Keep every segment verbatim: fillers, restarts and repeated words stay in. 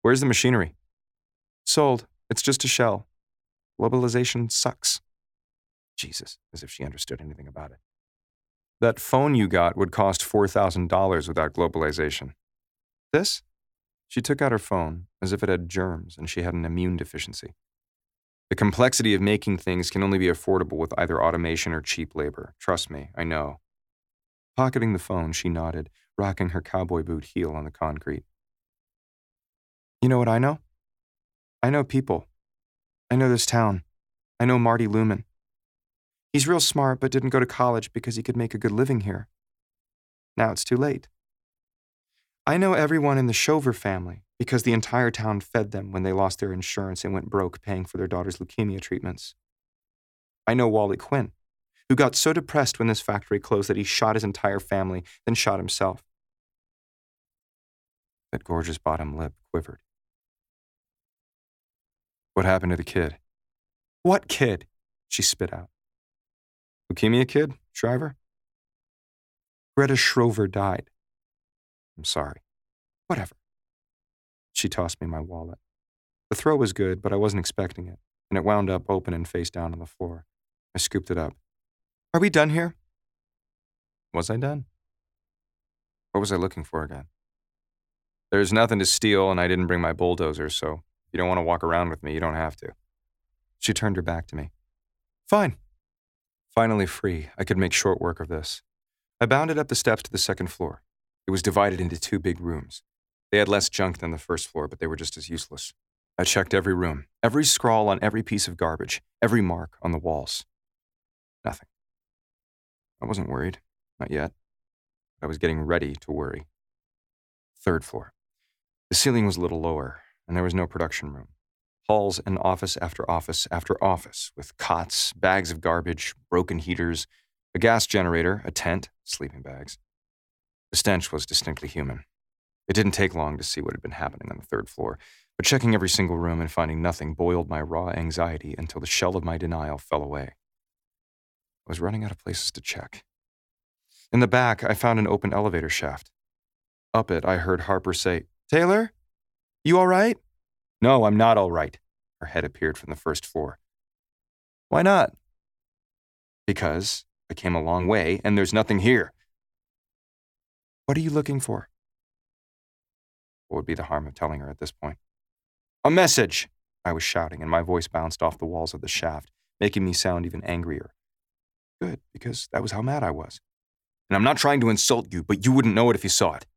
Where's the machinery? Sold. It's just a shell. Globalization sucks. Jesus, as if she understood anything about it. That phone you got would cost four thousand dollars without globalization. This? She took out her phone as if it had germs and she had an immune deficiency. The complexity of making things can only be affordable with either automation or cheap labor. Trust me, I know. Pocketing the phone, she nodded, rocking her cowboy boot heel on the concrete. You know what I know? I know people. I know this town. I know Marty Lumen. He's real smart, but didn't go to college because he could make a good living here. Now it's too late. I know everyone in the Shover family because the entire town fed them when they lost their insurance and went broke paying for their daughter's leukemia treatments. I know Wally Quinn, who got so depressed when this factory closed that he shot his entire family, then shot himself. That gorgeous bottom lip quivered. What happened to the kid? What kid? She spit out. Leukemia kid, Shriver? Greta Shriver died. I'm sorry. Whatever. She tossed me my wallet. The throw was good, but I wasn't expecting it, and it wound up open and face down on the floor. I scooped it up. Are we done here? Was I done? What was I looking for again? There's nothing to steal, and I didn't bring my bulldozer, so if you don't want to walk around with me, you don't have to. She turned her back to me. Fine. Finally free, I could make short work of this. I bounded up the steps to the second floor. It was divided into two big rooms. They had less junk than the first floor, but they were just as useless. I checked every room, every scrawl on every piece of garbage, every mark on the walls. Nothing. I wasn't worried. Not yet. I was getting ready to worry. Third floor. The ceiling was a little lower, and there was no production room. Halls and office after office after office, with cots, bags of garbage, broken heaters, a gas generator, a tent, sleeping bags. The stench was distinctly human. It didn't take long to see what had been happening on the third floor, but checking every single room and finding nothing boiled my raw anxiety until the shell of my denial fell away. I was running out of places to check. In the back, I found an open elevator shaft. Up it, I heard Harper say, Taylor? You all right? No, I'm not all right. Her head appeared from the first floor. Why not? Because I came a long way and there's nothing here. What are you looking for? What would be the harm of telling her at this point? A message! I was shouting, and my voice bounced off the walls of the shaft, making me sound even angrier. Good, because that was how mad I was. And I'm not trying to insult you, but you wouldn't know it if you saw it.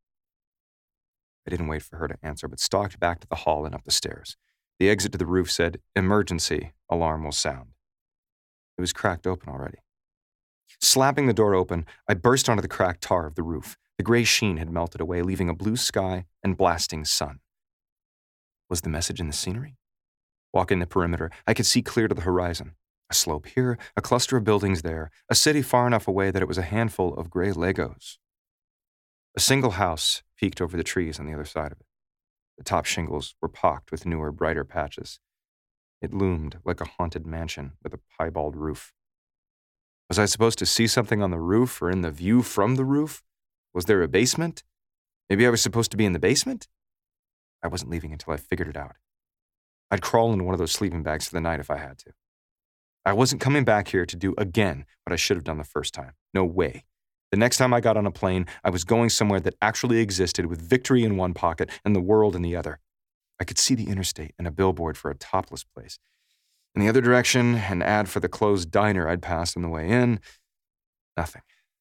I didn't wait for her to answer, but stalked back to the hall and up the stairs. The exit to the roof said, emergency, alarm will sound. It was cracked open already. Slapping the door open, I burst onto the cracked tar of the roof. The gray sheen had melted away, leaving a blue sky and blasting sun. Was the message in the scenery? Walking the perimeter, I could see clear to the horizon. A slope here, a cluster of buildings there, a city far enough away that it was a handful of gray Legos. A single house peeked over the trees on the other side of it. The top shingles were pocked with newer, brighter patches. It loomed like a haunted mansion with a piebald roof. Was I supposed to see something on the roof or in the view from the roof? Was there a basement? Maybe I was supposed to be in the basement? I wasn't leaving until I figured it out. I'd crawl into one of those sleeping bags for the night if I had to. I wasn't coming back here to do again what I should have done the first time. No way. The next time I got on a plane, I was going somewhere that actually existed with victory in one pocket and the world in the other. I could see the interstate and a billboard for a topless place. In the other direction, an ad for the closed diner I'd passed on the way in. Nothing.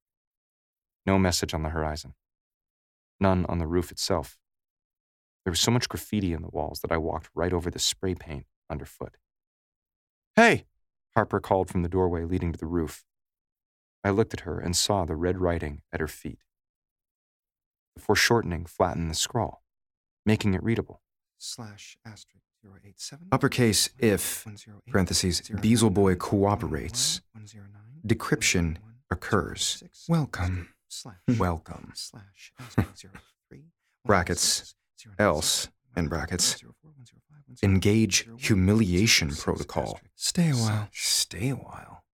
No message on the horizon. None on the roof itself. There was so much graffiti in the walls that I walked right over the spray paint underfoot. Hey! Harper called from the doorway leading to the roof. I looked at her and saw the red writing at her feet. The foreshortening flattened the scrawl, making it readable. Slash asterisk zero eight seven. Uppercase if, parentheses, Beasleboy cooperates. Decryption occurs. Welcome. Welcome. Brackets, else, in brackets. Engage humiliation protocol. Stay a while. Stay a while.